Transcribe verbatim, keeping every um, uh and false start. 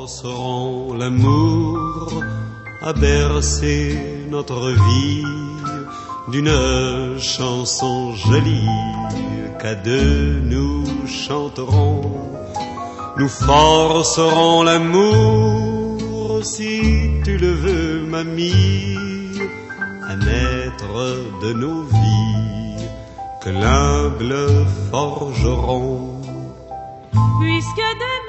forcerons l'amour à bercer notre vie d'une chanson jolie qu'à deux nous chanterons. Nous forcerons l'amour, si tu le veux, mamie, à naître de nos vies que l'humble forgeron. Puisque de